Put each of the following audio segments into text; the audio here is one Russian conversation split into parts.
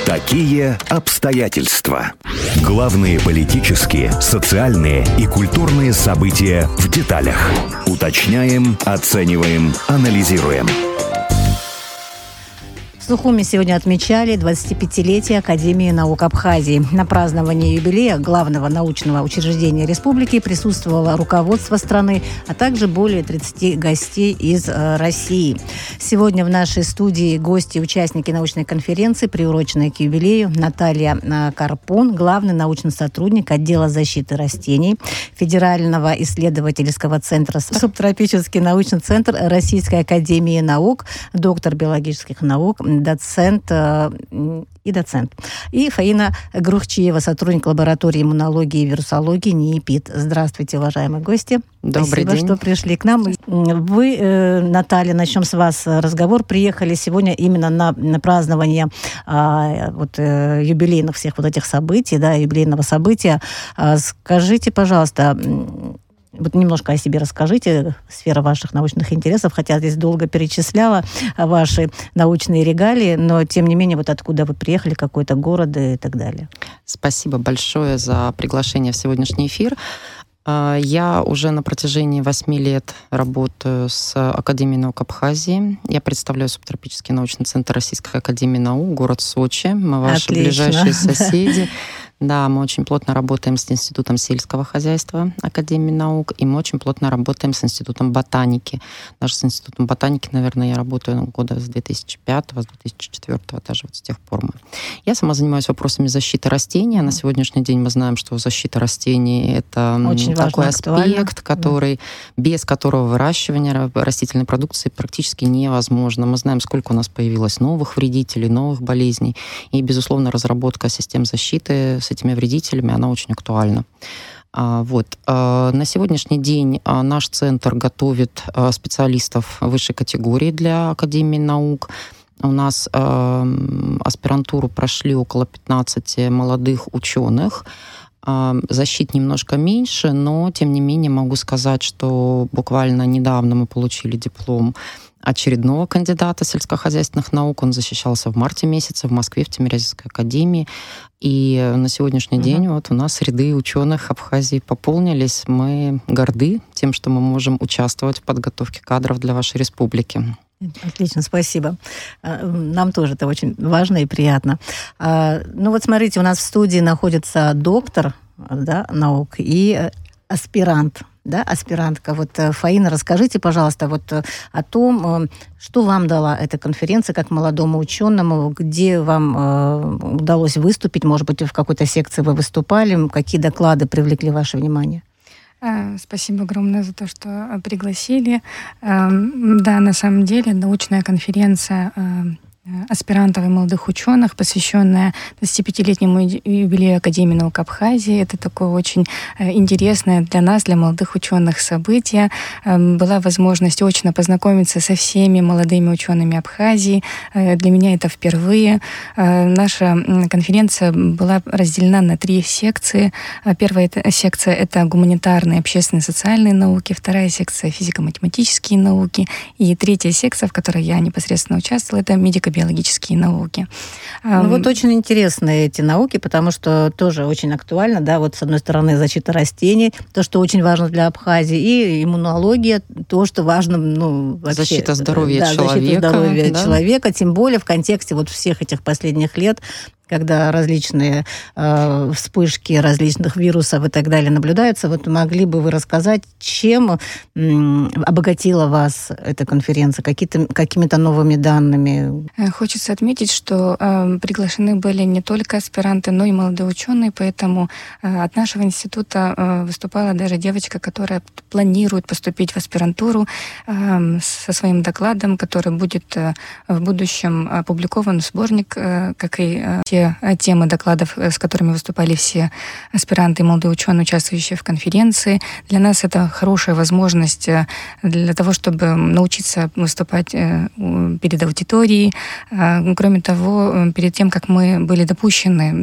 Такие обстоятельства. Главные политические, социальные и культурные события в деталях. Уточняем, оцениваем, анализируем. В Сухуми сегодня отмечали 25-летие Академии наук Абхазии. На праздновании юбилея главного научного учреждения республики присутствовало руководство страны, а также более 30 гостей из России. Сегодня в нашей студии гости, участники научной конференции, приуроченной к юбилею, Наталья Карпун, главный научный сотрудник отдела защиты растений Федерального исследовательского центра «Субтропический научный центр Российской академии наук», доктор биологических наук, доцент. И Фаина Грухчиева, сотрудник лаборатории иммунологии и вирусологии НИИПИД. Здравствуйте, уважаемые гости. Добрый день. Спасибо, что пришли к нам. Вы, Наталья, начнем с вас разговор. Приехали сегодня именно на празднование юбилейных всех вот этих событий, да, юбилейного события. Скажите, пожалуйста, вот немножко о себе расскажите, сфера ваших научных интересов, хотя здесь долго перечисляла ваши научные регалии, но тем не менее, вот откуда вы приехали, какой-то город и так далее. Спасибо большое за приглашение в сегодняшний эфир. Я уже на протяжении 8 лет работаю с Академией наук Абхазии. Я представляю Субтропический научный центр Российской академии наук, город Сочи. Мы ваши ближайшие соседи. Да, мы очень плотно работаем с Институтом сельского хозяйства Академии наук, и мы очень плотно работаем с Институтом ботаники. Даже с Институтом ботаники, наверное, я работаю года с 2005, с 2004, даже вот с тех пор. Я сама занимаюсь вопросами защиты растений. На сегодняшний день мы знаем, что защита растений — это очень такой аспект, без которого выращивание растительной продукции практически невозможно. Мы знаем, сколько у нас появилось новых вредителей, новых болезней, и, безусловно, разработка систем защиты с этими вредителями, она очень актуальна. На сегодняшний день наш центр готовит специалистов высшей категории для Академии наук. У нас аспирантуру прошли около 15 молодых ученых. Защит немножко меньше, но, тем не менее, могу сказать, что буквально недавно мы получили диплом очередного кандидата сельскохозяйственных наук. Он защищался в марте месяце в Москве, в Тимирязевской академии. И на сегодняшний день вот у нас ряды ученых Абхазии пополнились. Мы горды тем, что мы можем участвовать в подготовке кадров для вашей республики. Отлично, спасибо. Нам тоже это очень важно и приятно. Смотрите, у нас в студии находится доктор, да, наук и аспирант. Да, аспирантка. Фаина, расскажите, пожалуйста, о том, что вам дала эта конференция как молодому ученому, где вам удалось выступить, может быть, в какой-то секции вы выступали, какие доклады привлекли ваше внимание? Спасибо огромное за то, что пригласили. Да, на самом деле, научная конференция аспирантов и молодых ученых, посвященная 25-летнему юбилею Академии наук Абхазии. Это такое очень интересное для нас, для молодых ученых событие. Была возможность очно познакомиться со всеми молодыми учеными Абхазии. Для меня это впервые. Наша конференция была разделена на 3 секции. Первая секция — это гуманитарные, общественные, социальные науки. Вторая секция — физико-математические науки. И третья секция, в которой я непосредственно участвовала, это медико-биологические науки. Очень интересные эти науки, потому что тоже очень актуально, да, с одной стороны защита растений, то, что очень важно для Абхазии, и иммунология, то, что важно, вообще. Защита здоровья человека. Защита здоровья человека, тем более в контексте всех этих последних лет, когда различные вспышки различных вирусов и так далее наблюдаются. Могли бы вы рассказать, чем обогатила вас эта конференция, какими-то новыми данными? Хочется отметить, что приглашены были не только аспиранты, но и молодые ученые, поэтому от нашего института выступала даже девочка, которая планирует поступить в аспирантуру со своим докладом, который будет в будущем опубликован в сборник, как и те темы докладов, с которыми выступали все аспиранты и молодые ученые, участвующие в конференции. Для нас это хорошая возможность для того, чтобы научиться выступать перед аудиторией. Кроме того, перед тем, как мы были допущены,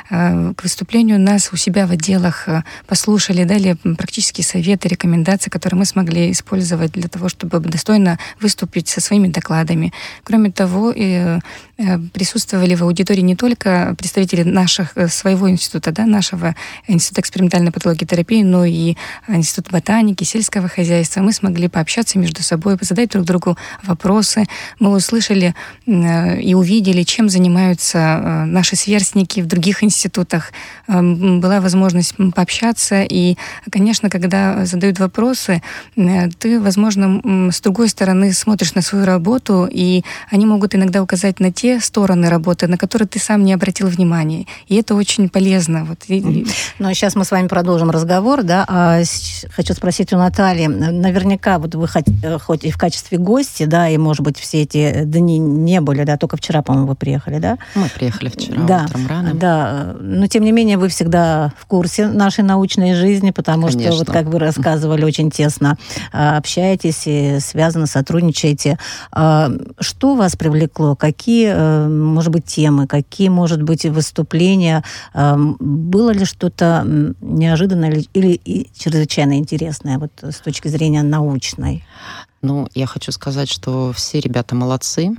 к выступлению, нас у себя в отделах послушали, дали практические советы, рекомендации, которые мы смогли использовать для того, чтобы достойно выступить со своими докладами. Кроме того, присутствовали в аудитории не только только представители своего института, да, нашего Института экспериментальной патологии и терапии, но и Института ботаники, сельского хозяйства. Мы смогли пообщаться между собой, задать друг другу вопросы. Мы услышали и увидели, чем занимаются наши сверстники в других институтах. Была возможность пообщаться, и, конечно, когда задают вопросы, ты, возможно, с другой стороны смотришь на свою работу, и они могут иногда указать на те стороны работы, на которые ты сам не обратил внимания. И это очень полезно. Вот. Ну, а сейчас мы с вами продолжим разговор, да. Хочу спросить у Натальи. Наверняка вот вы хоть и в качестве гости, да, и, может быть, все эти дни не были, да, только вчера, по-моему, вы приехали, да? Мы приехали вчера утром рано. Да, но, тем не менее, вы всегда в курсе нашей научной жизни, потому Конечно. что, вот как вы рассказывали, очень тесно общаетесь и связаны, сотрудничаете. Что вас привлекло? Какие, может быть, темы? Какие, может быть, выступления? Было ли что-то неожиданное или чрезвычайно интересное вот, с точки зрения научной? Ну, я хочу сказать, что все ребята молодцы.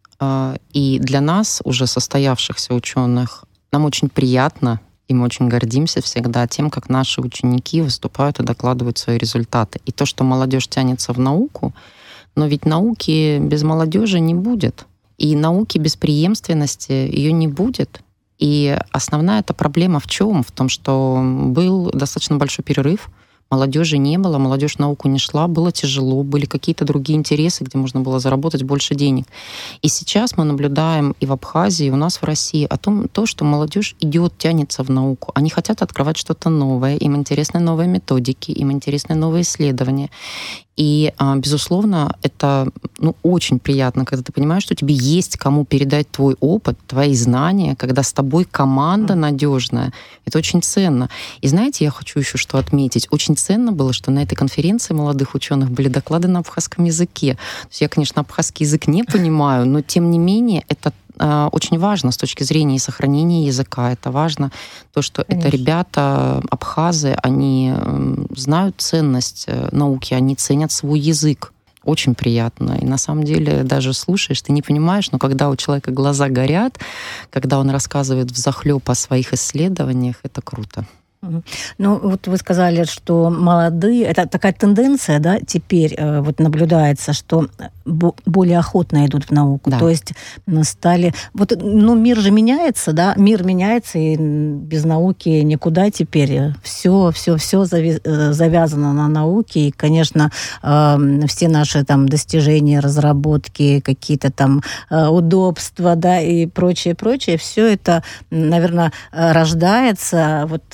И для нас, уже состоявшихся ученых, нам очень приятно, и мы очень гордимся всегда тем, как наши ученики выступают и докладывают свои результаты. И то, что молодежь тянется в науку, но ведь науки без молодежи не будет. И науки без преемственности ее не будет. И основная эта проблема в чем? В том, что был достаточно большой перерыв, молодежи не было, молодежь в науку не шла, было тяжело, были какие-то другие интересы, где можно было заработать больше денег. И сейчас мы наблюдаем и в Абхазии, и у нас в России то, что молодежь идет, тянется в науку. Они хотят открывать что-то новое, им интересны новые методики, им интересны новые исследования. И, безусловно, это очень приятно, когда ты понимаешь, что тебе есть кому передать твой опыт, твои знания, когда с тобой команда надежная. Это очень ценно. И знаете, я хочу еще что отметить. Очень ценно было, что на этой конференции молодых ученых были доклады на абхазском языке. То есть я, конечно, абхазский язык не понимаю, но тем не менее это очень важно с точки зрения и сохранения языка. Это важно то, что Конечно. Это ребята, абхазы, они знают ценность науки, они ценят свой язык. Очень приятно. И на самом деле даже слушаешь, ты не понимаешь, но когда у человека глаза горят, когда он рассказывает взахлёб о своих исследованиях, это круто. Ну, вот вы сказали, что молодые, это такая тенденция, да, теперь вот наблюдается, что более охотно идут в науку. Да. То есть стали... Вот, мир же меняется, да, мир меняется, и без науки никуда теперь. Все завязано на науке, и, конечно, все наши там достижения, разработки, какие-то там удобства, да, и прочее, все это, наверное, рождается вот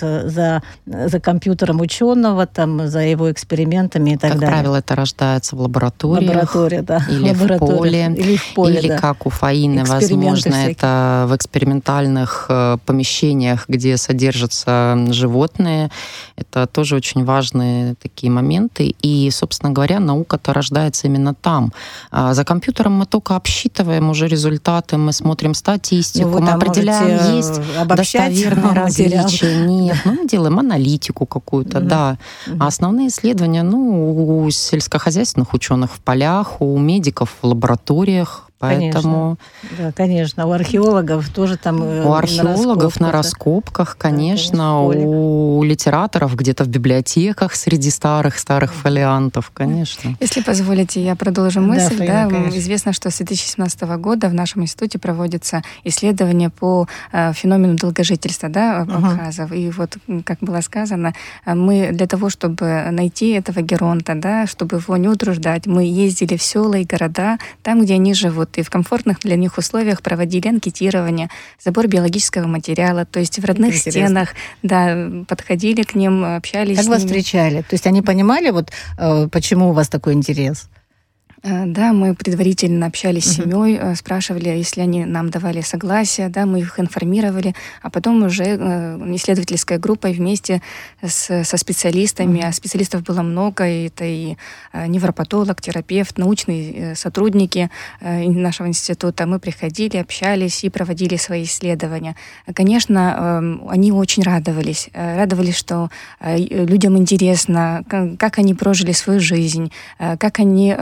за компьютером ученого, там, за его экспериментами и так далее. Как правило, это рождается в лабораториях. Лаборатория, да. Или в поле. Или да. как у Фаины, возможно, всякие. Это в экспериментальных помещениях, где содержатся животные. Это тоже очень важные такие моменты. И, собственно говоря, наука-то рождается именно там. За компьютером мы только обсчитываем уже результаты, мы смотрим статистику, мы определяем, есть достоверные различия, нет. Мы делаем аналитику какую-то, да. А основные исследования, у сельскохозяйственных ученых в полях, у медиков в лабораториях. Поэтому... Да, конечно. У археологов тоже там... У археологов на раскопках, конечно. Да, у литераторов где-то в библиотеках среди старых фолиантов, конечно. Если позволите, я продолжу мысль. Да, известно, что с 2017 года в нашем институте проводится исследование по феномену долгожительства, да, абхазов. И вот, как было сказано, мы для того, чтобы найти этого геронта, да, чтобы его не утруждать, мы ездили в села и города, там, где они живут, и в комфортных для них условиях проводили анкетирование, забор биологического материала, то есть в родных стенах, да, подходили к ним, общались с ними. Как вас встречали? То есть они понимали, вот почему у вас такой интерес? Да, мы предварительно общались с семьей, спрашивали, если они нам давали согласие, да, мы их информировали, а потом уже исследовательская группа вместе со специалистами, а специалистов было много, это и невропатолог, терапевт, научные сотрудники нашего института. Мы приходили, общались и проводили свои исследования. Конечно, они очень радовались, что людям интересно, как они прожили свою жизнь, как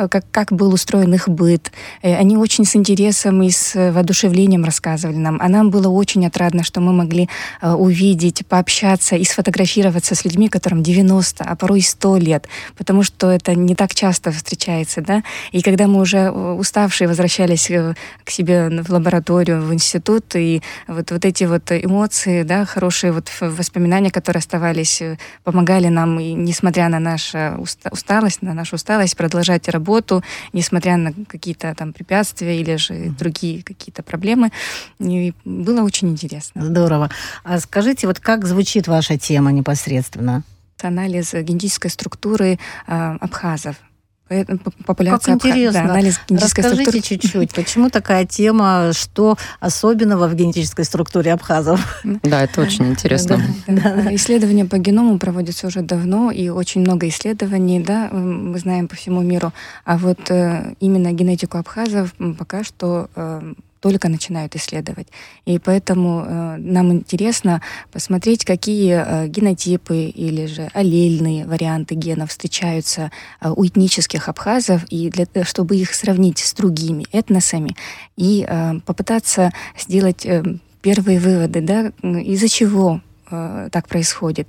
как был устроен их быт. Они очень с интересом и с воодушевлением рассказывали нам. А нам было очень отрадно, что мы могли увидеть, пообщаться и сфотографироваться с людьми, которым 90, а порой и 100 лет, потому что это не так часто встречается, да. И когда мы уже уставшие возвращались к себе в лабораторию, в институт, и вот эти вот эмоции, да, хорошие вот воспоминания, которые оставались, помогали нам, и несмотря на нашу усталость, продолжать работу, несмотря на какие-то там препятствия или же другие какие-то проблемы. И было очень интересно. Здорово. А скажите, вот как звучит ваша тема непосредственно? Анализ генетической структуры абхазов. Популяция как интересно. Да, анализ генетической Расскажите структуры. чуть-чуть, почему такая тема, что особенного в генетической структуре абхазов? Да, это очень интересно. Да. Исследования по геному проводятся уже давно, и очень много исследований, да, мы знаем по всему миру. А вот именно генетику абхазов пока что только начинают исследовать. И поэтому нам интересно посмотреть, какие генотипы или же аллельные варианты генов встречаются у этнических абхазов, и чтобы их сравнить с другими этносами и попытаться сделать первые выводы, да, из-за чего так происходит.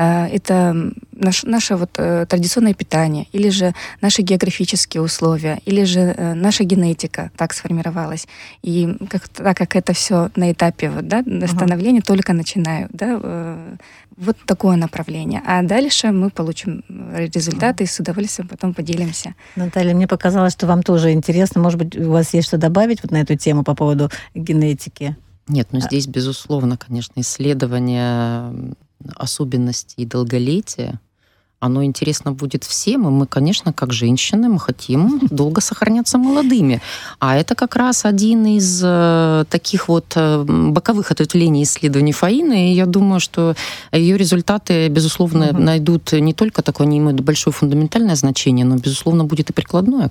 Это наше вот традиционное питание, или же наши географические условия, или же наша генетика так сформировалась. И так как это все на этапе вот, да, становления только начинаю, да, вот такое направление. А дальше мы получим результаты и с удовольствием потом поделимся. Наталья, мне показалось, что вам тоже интересно. Может быть, у вас есть что добавить вот на эту тему по поводу генетики? Нет, ну здесь, безусловно, конечно, исследование особенностей долголетия, оно интересно будет всем, и мы, конечно, как женщины, мы хотим долго сохраняться молодыми. А это как раз один из таких вот боковых ответвлений исследований Фаины, и я думаю, что ее результаты, безусловно, найдут не только такое, они имеют большое фундаментальное значение, но, безусловно, будет и прикладной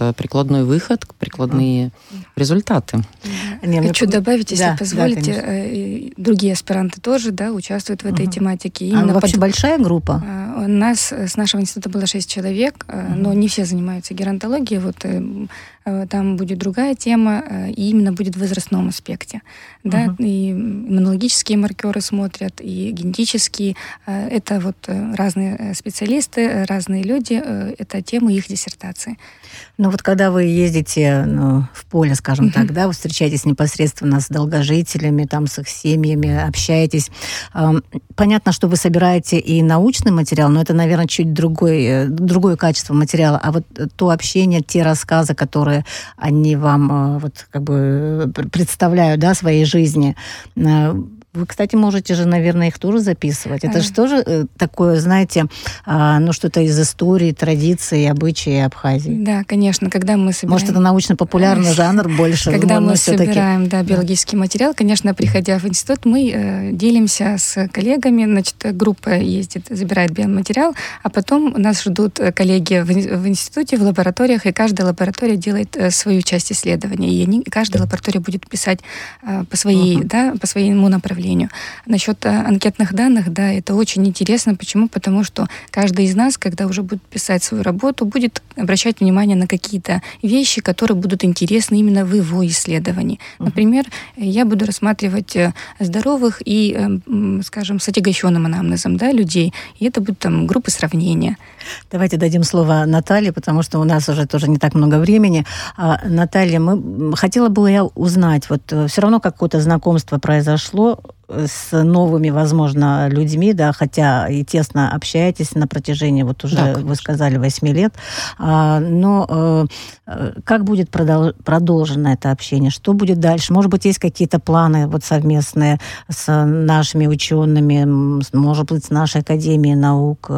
выход, прикладные результаты. Хочу добавить, если позволите, другие аспиранты тоже, да, участвуют в этой тематике. Именно вообще большая группа? У нас с нашего института было 6 человек, но не все занимаются геронтологией. Вот там будет другая тема, и именно будет в возрастном аспекте. Да? И иммунологические маркеры смотрят, и генетические. Это вот разные специалисты, разные люди. Это темы их диссертации. Ну вот когда вы ездите в поле, скажем так, да, вы встречаетесь непосредственно с долгожителями, там, с их семьями, общаетесь. Понятно, что вы собираете и научный материал, но это, наверное, чуть другое качество материала. А вот то общение, те рассказы, которые они вам вот как бы представляют, да, своей жизни, вы, кстати, можете же, наверное, их тоже записывать. Это же тоже такое, знаете, что-то из истории, традиции, обычаи Абхазии. Да, конечно, когда мы собираем... Может, это научно-популярный жанр больше? Когда мы собираем биологический материал, конечно, приходя в институт, мы делимся с коллегами, значит, группа ездит, забирает биоматериал, а потом нас ждут коллеги в институте, в лабораториях, и каждая лаборатория делает свою часть исследования, и каждая лаборатория будет писать по своему направлению. Насчет анкетных данных, да, это очень интересно. Почему? Потому что каждый из нас, когда уже будет писать свою работу, будет обращать внимание на какие-то вещи, которые будут интересны именно в его исследовании. Например, я буду рассматривать здоровых и, скажем, с отягощенным анамнезом, да, людей. И это будут там группы сравнения. Давайте дадим слово Наталье, потому что у нас уже тоже не так много времени. Наталья, хотела бы я узнать, вот все равно какое-то знакомство произошло с новыми, возможно, людьми, да, хотя и тесно общаетесь на протяжении, вот уже, да, вы сказали, 8 лет. Но как будет продолжено это общение? Что будет дальше? Может быть, есть какие-то планы вот совместные с нашими учеными, может быть, с нашей Академией наук?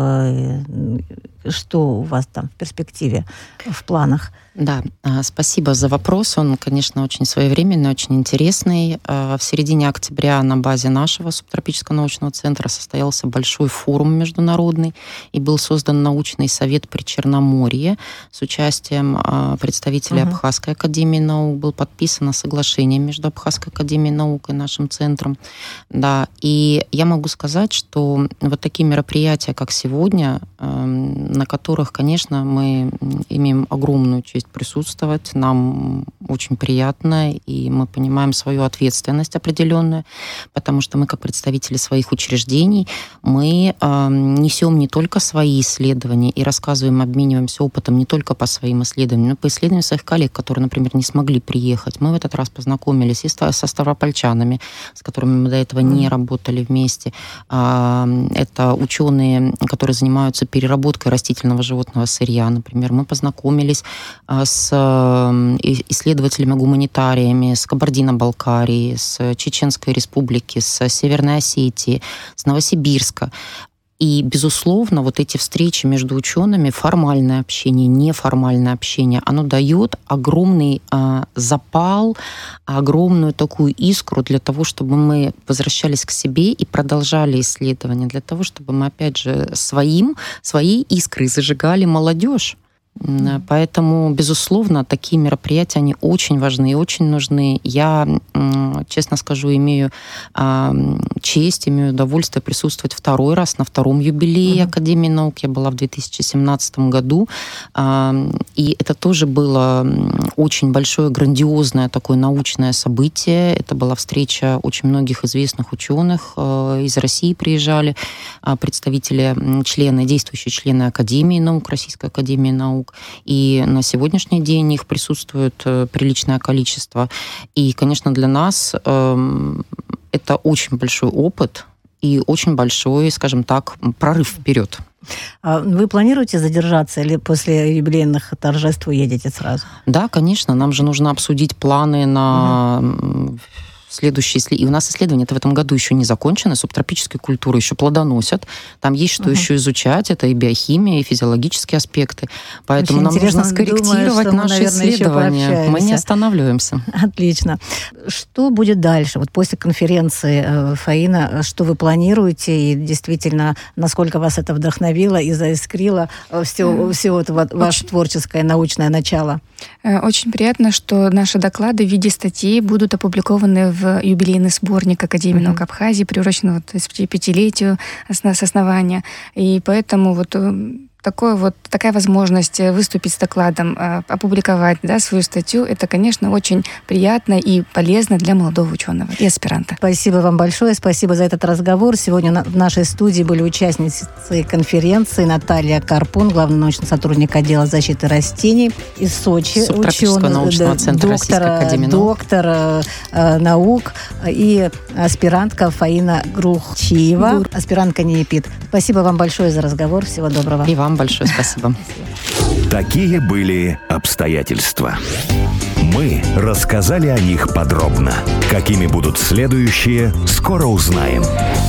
Что у вас там в перспективе, в планах? Да, спасибо за вопрос. Он, конечно, очень своевременный, очень интересный. В середине октября на базе нашего субтропического научного центра состоялся большой форум международный, и был создан научный совет при Черноморье с участием представителей Абхазской академии наук. Было подписано соглашение между Абхазской академией наук и нашим центром. Да, и я могу сказать, что вот такие мероприятия, как сегодня, на которых, конечно, мы имеем огромную честь присутствовать. Нам очень приятно, и мы понимаем свою ответственность определенную, потому что мы, как представители своих учреждений, мы несем не только свои исследования и рассказываем, обмениваемся опытом не только по своим исследованиям, но по исследованиям своих коллег, которые, например, не смогли приехать. Мы в этот раз познакомились и со ставропольчанами, с которыми мы до этого не работали вместе. Это ученые, которые занимаются переработкой растительного животного сырья, например. Мы познакомились с исследователями-гуманитариями с Кабардино-Балкарии, с Чеченской Республики, с Северной Осетии, с Новосибирска. И, безусловно, вот эти встречи между учеными, формальное общение, неформальное общение, оно дает огромный запал, огромную такую искру для того, чтобы мы возвращались к себе и продолжали исследования, для того, чтобы мы, опять же, своей искрой зажигали молодежь. Поэтому, безусловно, такие мероприятия, они очень важны и очень нужны. Я, честно скажу, имею честь, имею удовольствие присутствовать второй раз на втором юбилее Академии наук. Я была в 2017 году. И это тоже было очень большое, грандиозное такое научное событие. Это была встреча очень многих известных ученых. Из России приезжали представители, действующие члены Академии наук, Российской Академии наук. И на сегодняшний день их присутствует приличное количество. И, конечно, для нас это очень большой опыт и очень большой, скажем так, прорыв вперед. Вы планируете задержаться или после юбилейных торжеств уедете сразу? Да, конечно. Нам же нужно обсудить планы на... следующие. И у нас исследования-то в этом году еще не закончены, субтропические культуры еще плодоносят. Там есть что еще изучать. Это и биохимия, и физиологические аспекты. Поэтому нам нужно скорректировать наши исследования. Мы не останавливаемся. Отлично. Что будет дальше? Вот после конференции, Фаина, что вы планируете? И действительно, насколько вас это вдохновило и заискрило все это ваше творческое научное начало? Очень приятно, что наши доклады в виде статей будут опубликованы в юбилейный сборник Академии наук Абхазии, приуроченный 25-летию с основания. И поэтому такая возможность выступить с докладом, опубликовать свою статью, это, конечно, очень приятно и полезно для молодого ученого и аспиранта. Спасибо вам большое, спасибо за этот разговор. Сегодня в нашей студии были участницы конференции Наталья Карпун, главный научный сотрудник отдела защиты растений из Сочи, доктор наук, и аспирантка Фаина Грухчиева, аспирантка НИИПИД. Спасибо вам большое за разговор. Всего доброго. И вам большое спасибо. Такие были обстоятельства. Мы рассказали о них подробно. Какими будут следующие, скоро узнаем.